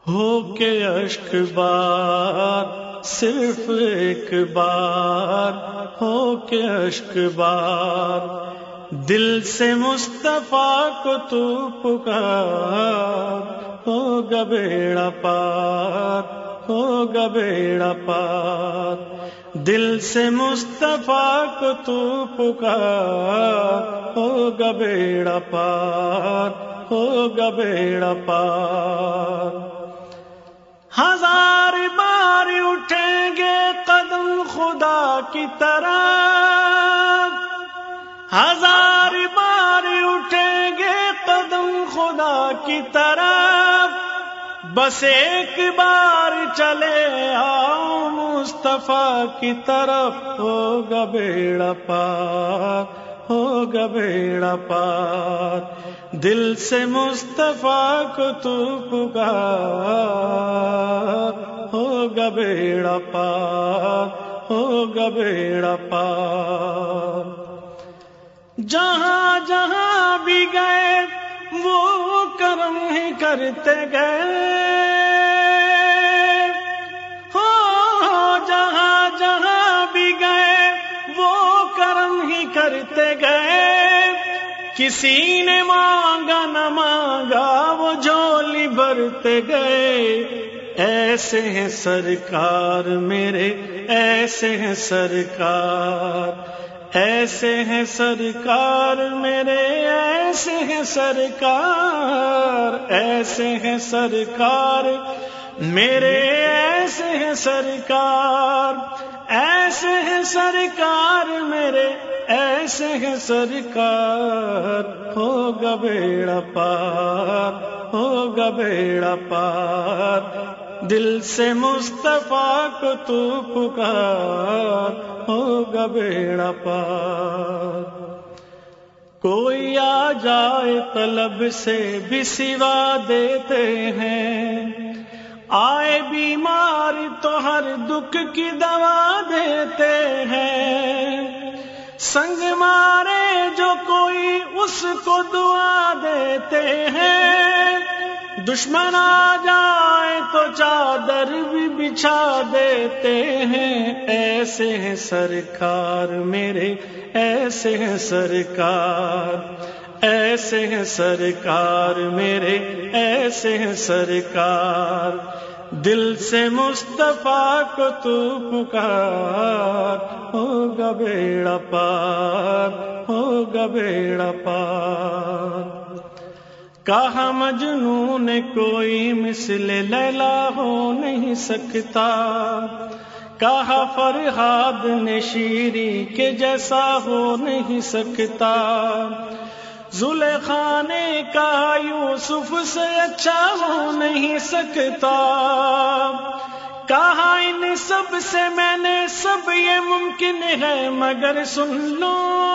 ہو کے اشک بار صرف ایک بار، ہو کے اشک بار، دل سے مصطفیٰ کو تو پکار، ہوگا بیڑا پار، ہوگا بیڑا پار، دل سے مصطفیٰ کو تو پکار، ہوگا بیڑا پار، ہوگا بیڑا پار۔ ہزار بار اٹھیں گے قدم خدا کی طرف، ہزار بار اٹھیں گے قدم خدا کی طرف، بس ایک بار چلے آؤ مصطفیٰ کی طرف، ہوگا بیڑا پار، ہوگا بیڑا پار، دل سے مصطفیٰ کو تو پکار، ہوگا بیڑا پار، ہوگا بیڑا پار۔ جہاں جہاں بھی گئے وہ کرم ہی کرتے گئے، ہو جہاں جہاں بھی گئے وہ کرم ہی کرتے گئے، کسی نے مانگا نہ مانگا وہ جھولی بھرتے گئے، ایسے ہیں سرکار میرے، ایسے ہیں سرکار، ایسے ہیں سرکار میرے، ایسے ہیں سرکار، ایسے ہیں سرکار میرے، ایسے ہیں سرکار، ایسے ہیں سرکار میرے، ایسے ہیں سرکار، ہوگا بیڑا پار، ہوگا بیڑا پار، دل سے مصطفیٰ کو تو پکار، ہوگا بیڑا پار۔ کوئی آ جائے طلب سے بھی سوا دیتے ہیں، آئے بیمار تو ہر دکھ کی دوا دیتے ہیں، سنگ مارے جو کوئی اس کو دعا دیتے ہیں، دشمن آ جائے تو چادر بھی بچھا دیتے ہیں، ایسے ہیں سرکار میرے، ایسے ہیں سرکار، ایسے ہیں سرکار میرے، ایسے ہیں سرکار، دل سے مصطفیٰ کو تو پکار، ہوگا بیڑا پار، ہوگا بیڑا پار۔ کہا مجنون نے کوئی مثل لیلا ہو نہیں سکتا، کہا فرہاد نے شیری کے جیسا ہو نہیں سکتا، زلیخا نے کہا یوسف سے اچھا ہو نہیں سکتا، کہا ان سب سے میں نے سب یہ ممکن ہے مگر سن لو،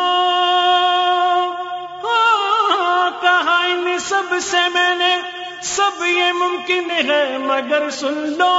کہا ان سب سے میں نے سب یہ ممکن ہے مگر سن لو،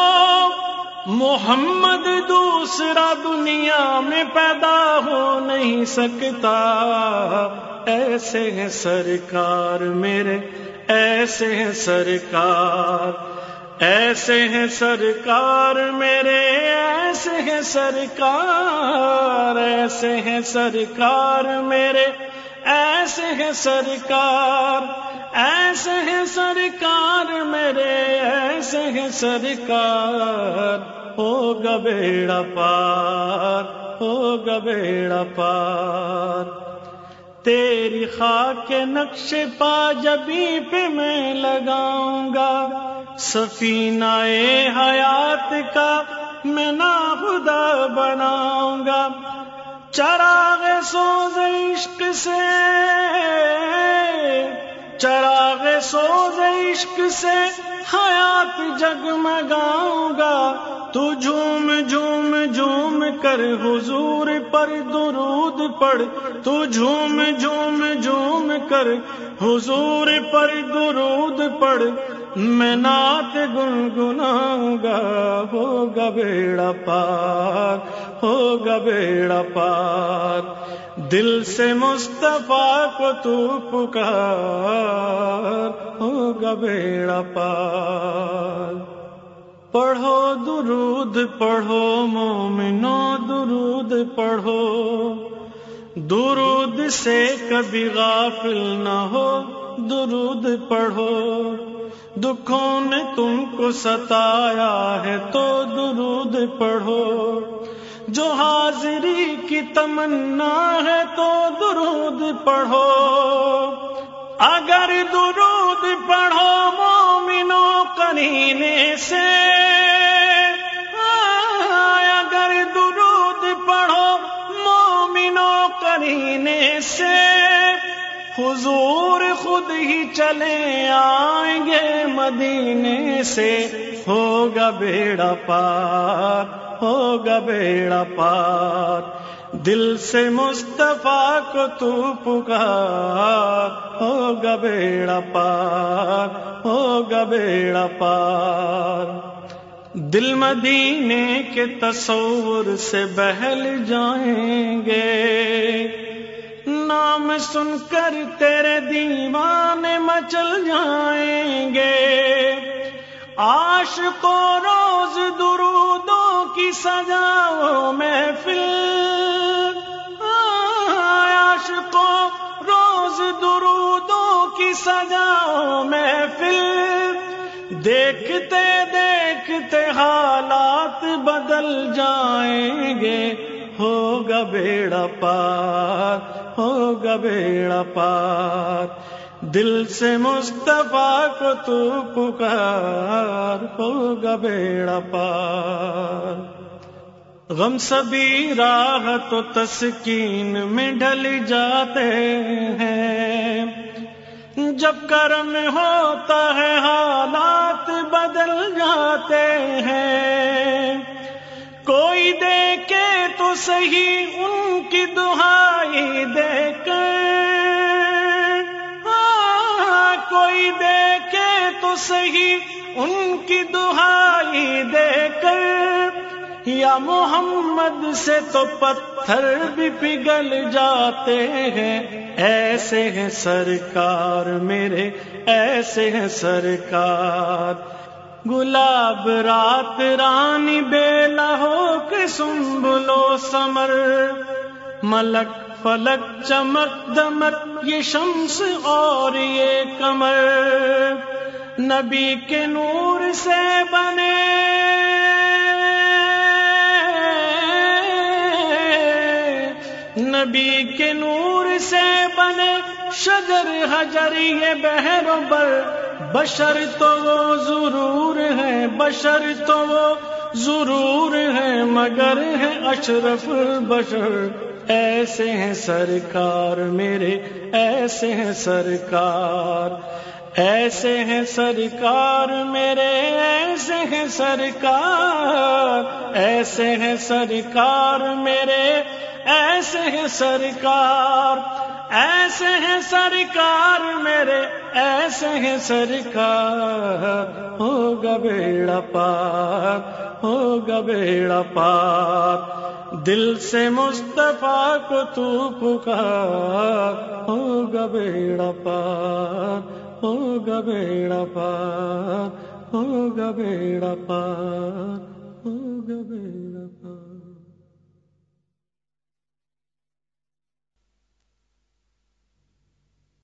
محمد دوسرا دنیا میں پیدا ہو نہیں سکتا، ایسے ہیں سرکار میرے، ایسے ہیں سرکار، ایسے ہیں سرکار میرے، ایسے ہیں سرکار، ایسے ہیں سرکار میرے، ایسے ہیں سرکار، ایسے ہیں سرکار میرے، ایسے ہیں سرکار، ہوگا بیڑا پار، ہوگا بیڑا پار، تیری خاک کے نقش پا جبی پہ میں لگاؤں گا، سفینہ حیات کا میں ناخدا بناؤں گا، چراغ سوز عشق سے، چراغ سوز عشق سے حیات جگمگاؤں گا، تو جھوم جھوم جھوم کر حضور پر درود پڑھ، تو جھوم جھوم جھوم کر حضور پر درود پڑھ، میں نعت گنگناؤں گا، ہوگا بیڑا پار، ہوگا بیڑا پار، دل سے مصطفیٰ کو تو پکار، ہوگا بیڑا پار۔ پڑھو درود پڑھو مومنو درود پڑھو، درود سے کبھی غافل نہ ہو، درود پڑھو، دکھوں نے تم کو ستایا ہے تو درود پڑھو، جو حاضری کی تمنا ہے تو درود پڑھو، اگر درود پڑھو مومنو قرینے سے، اگر درود پڑھو مومنو قرینے سے، حضور خود ہی چلے آئیں گے مدینے سے، ہوگا بیڑا پار، ہوگا بیڑا پار، دل سے مصطفیٰ کو تو پکار، ہوگا بیڑا پار، ہوگا بیڑا پار، دل مدینے کے تصور سے بہل جائیں گے، نام سن کر تیرے دیوانے مچل جائیں گے، عاشقوں روز درودوں کی سجاؤ محفل، عاشقوں روز درودوں کی سجاؤ محفل، دیکھتے دیکھتے حالات بدل جائیں گے، ہوگا بیڑا پار، ہوگا بیڑا پار، دل سے مصطفیٰ کو تو پکار، ہوگا بیڑا پار، غم سبھی راحت و تسکین میں ڈھل جاتے ہیں، جب کرم ہوتا ہے حالات بدل جاتے ہیں، کوئی دیکھے تو صحیح ان کی دہائی دے کر، کوئی دیکھے تو صحیح ان کی دہائی دے کر، یا محمد سے تو پتھر بھی پگھل جاتے ہیں، ایسے ہیں سرکار میرے، ایسے ہیں سرکار، گلاب رات رانی بیلا ہو کے سنبلو سمر، ملک فلک چمک دمک یہ شمس اور یہ قمر، نبی کے نور سے بنے، نبی کے نور سے بنے شجر حجر یہ بحر و بر، بشر تو وہ ضرور ہے، بشر تو وہ ضرور ہے، مگر ہے اشرف البشر، ایسے ہیں سرکار میرے، ایسے ہیں سرکار، ایسے ہیں سرکار میرے، ایسے ہیں سرکار، ایسے ہیں سرکار میرے، ایسے ہیں سرکار، ایسے ہیں سرکار میرے، ایسے ہیں سرکار، ہوگا بیڑا پار، ہوگا بیڑا پار، دل سے مصطفیٰ کو تو پکار، ہوگا بیڑا پار، ہوگا بیڑا پار، ہوگا بیڑا پار، ہوگا بیڑا پار۔